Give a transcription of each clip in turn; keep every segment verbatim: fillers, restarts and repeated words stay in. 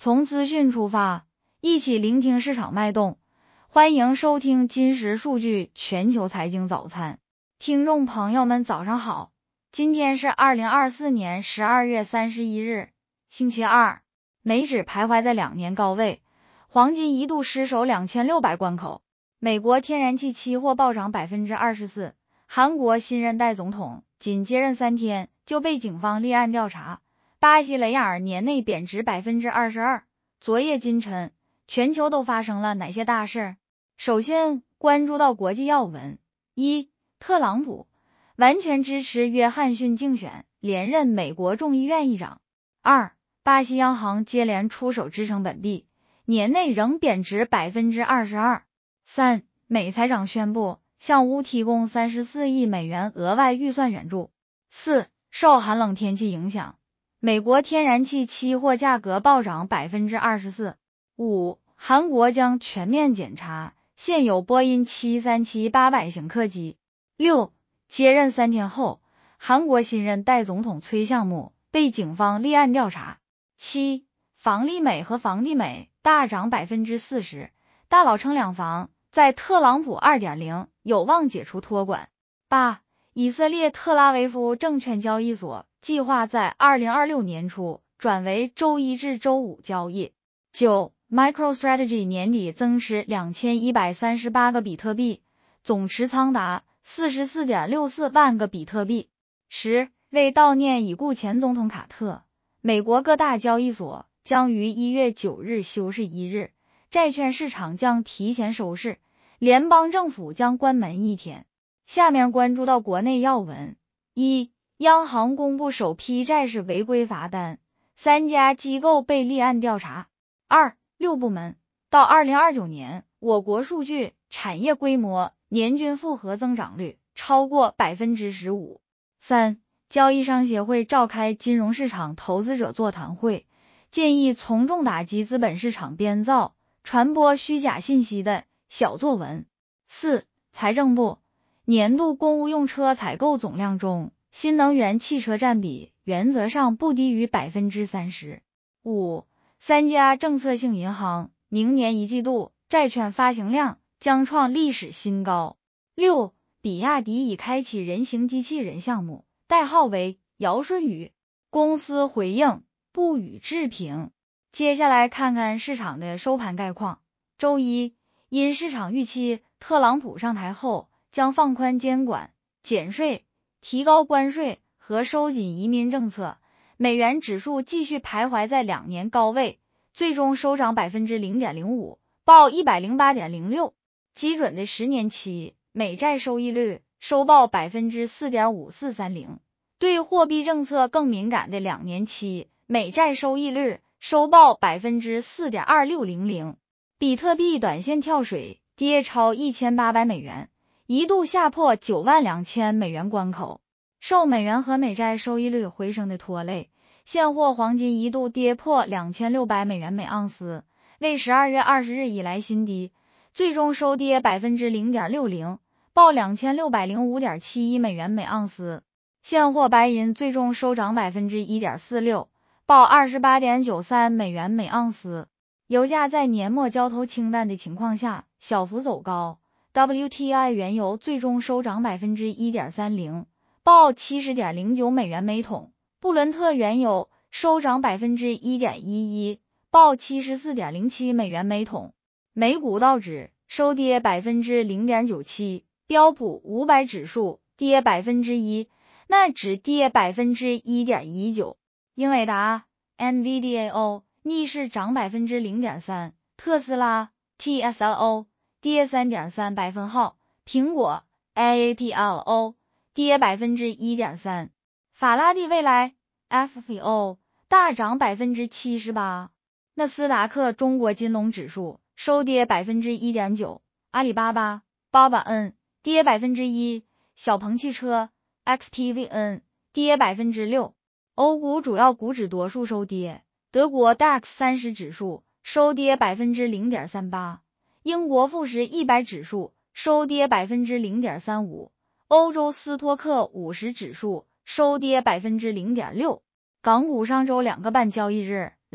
从资讯出发，一起聆听市场脉动。欢迎收听金石数据全球财经早餐。听众朋友们早上好，今天是二零二四年十二月三十一日，星期二。美指徘徊在两年高位，黄金一度失守两千六百关口。美国天然气期货暴涨 百分之二十四， 韩国新任代总统仅接任三天就被警方立案调查。巴西雷亚尔年内贬值 百分之二十二。 昨夜今晨，全球都发生了哪些大事？首先关注到国际要闻。一、特朗普完全支持约翰逊竞选，连任美国众议院议长。二、巴西央行接连出手支撑本币，年内仍贬值 百分之二十二。三、美财长宣布向乌提供三十四亿美元额外预算援助。四、受寒冷天气影响，美国天然气期货价格暴涨 百分之二十四。五、韩国将全面检查现有波音七三七八百型客机。六、接任三天后，韩国新任代总统崔相木被警方立案调查。七、房利美和房地美大涨 百分之四十， 大佬称两房在特朗普 二点零 有望解除托管。八、以色列特拉维夫证券交易所计划在二零二六年初转为周一至周五交易。九、MicroStrategy 年底增持两千一百三十八个比特币，总持仓达 四十四点六四万个比特币。十、为悼念已故前总统卡特，美国各大交易所将于一月九日休市一日，债券市场将提前收市，联邦政府将关门一天。下面关注到国内要闻。一、央行公布首批债市违规罚单，三家机构被立案调查。二、六部门到二零二九年，我国数据产业规模年均复合增长率超过 百分之十五。三、交易商协会召开金融市场投资者座谈会，建议从重打击资本市场编造、传播虚假信息的小作文。四、财政部年度公务用车采购总量中，新能源汽车占比原则上不低于 百分之三十。五、三家政策性银行明年一季度债券发行量将创历史新高。六、比亚迪已开启人形机器人项目，代号为尧舜禹，公司回应不予置评。接下来看看市场的收盘概况。周一，因市场预期特朗普上台后将放宽监管、减税、提高关税和收紧移民政策，美元指数继续徘徊在两年高位，最终收涨 百分之零点零五， 报 一百零八点零六。 基准的十年期美债收益率收报 百分之四点五四三零， 对货币政策更敏感的两年期美债收益率收报 百分之四点二六零零。 比特币短线跳水，跌超一千八百美元，一度下破九万两千美元关口。受美元和美债收益率回升的拖累，现货黄金一度跌破两千六百美元每盎司，为十二月二十日以来新低，最终收跌 百分之零点六零， 报 两千六百零五点七一美元每盎司。现货白银最终收涨 百分之一点四六， 报 二十八点九三美元每盎司。油价在年末交投清淡的情况下小幅走高， W T I 原油最终收涨 百分之一点三零， 报 七十点零九美元每桶。布伦特原油收涨 百分之一点一一， 报 七十四点零七美元每桶。美股道指收跌 百分之零点九七， 标普五百指数跌 百分之一， 纳指跌 百分之一点一九。 英伟达 N V D A O 逆势涨 百分之零点三， 特斯拉 T S L O 跌 三点三百分号，苹果 A P L O 跌 百分之一点三， 法拉第未来 F P O 大涨 百分之七十八。 纳斯达克中国金龙指数收跌 百分之一点九， 阿里巴巴 B A B A N 跌 百分之一， 小鹏汽车 X P V N 跌 百分之六。 欧股主要股指多数收跌，德国 D A X 三十指数收跌 百分之零点三八， 英国富时一百指数收跌 百分之零点三五， 欧洲斯托克五十指数收跌 百分之零点六。 港股上周两个半交易日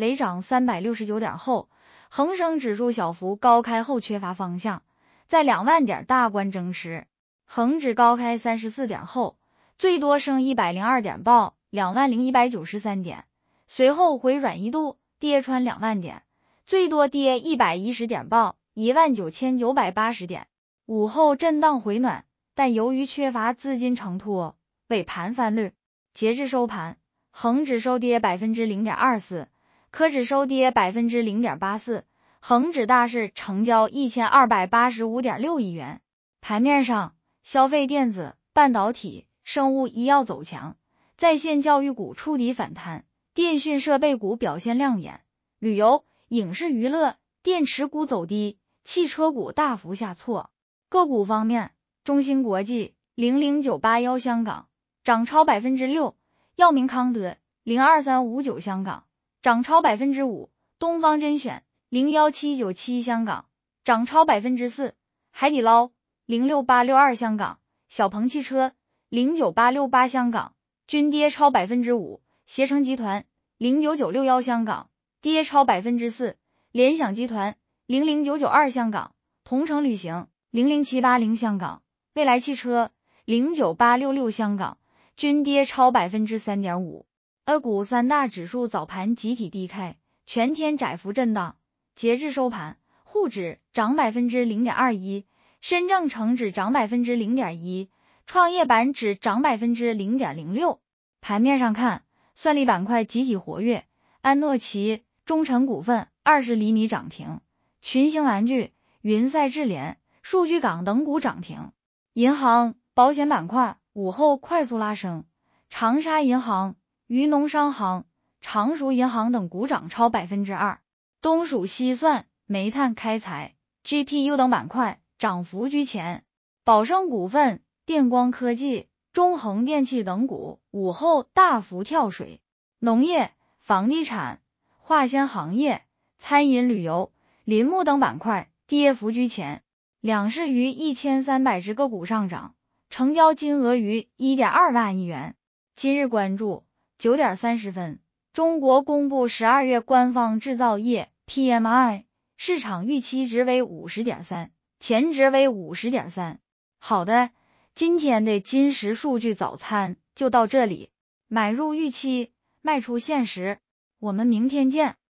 累涨三百六十九点后，恒生指数小幅高开后缺乏方向，在两万点大关争持。恒指高开三十四点后，最多升一百零二点报两万零一百九十三点，随后回软一度，跌穿两万点，最多跌一百一十点报一万九千九百八十点。午后震荡回暖，但由于缺乏资金承托，尾盘翻绿。截至收盘，恒指收跌 百分之零点二四， 科指收跌 百分之零点八四， 恒指大市成交 一千二百八十五点六亿元。盘面上，消费电子、半导体、生物医药走强，在线教育股触底反弹，电讯设备股表现亮眼，旅游、影视娱乐、电池股走低，汽车股大幅下挫。个股方面，中芯国际零零九八一香港涨超 百分之六， 药明康德零二三五九香港涨超 百分之五， 东方甄选零一七九七香港涨超 百分之四， 海底捞零六八六二香港，小鹏汽车零九八六八香港均跌超 百分之五， 携程集团零九九六一香港跌超 百分之四， 联想集团零零九九二香港，同程旅行零零七八零香港，蔚来汽车零九八六六香港均跌超 百分之三点五。 A 股三大指数早盘集体低开，全天窄幅震荡。截至收盘，沪指涨 百分之零点二一， 深证成指涨 百分之零点一， 创业板指涨 百分之零点零六。 盘面上看，算力板块集体活跃，安诺奇、中晨股份、二十厘米涨停，群星玩具、云赛智联、数据港等股涨停。银行、保险板块午后快速拉升，长沙银行、渝农商行、常熟银行等股涨超 百分之二。 东数西算、煤炭开采、G P U 等板块涨幅居前。宝盛股份、电光科技、中恒电器等股午后大幅跳水。农业、房地产、化纤行业、餐饮旅游、林木等板块跌幅居前。两市逾一千三百只个股上涨，成交金额逾 一点二万亿元。今日关注九点三十分，中国公布十二月官方制造业 P M I， 市场预期值为 五十点三， 前值为 五十点三。 好的，今天的金石数据早餐就到这里，买入预期，卖出现实，我们明天见。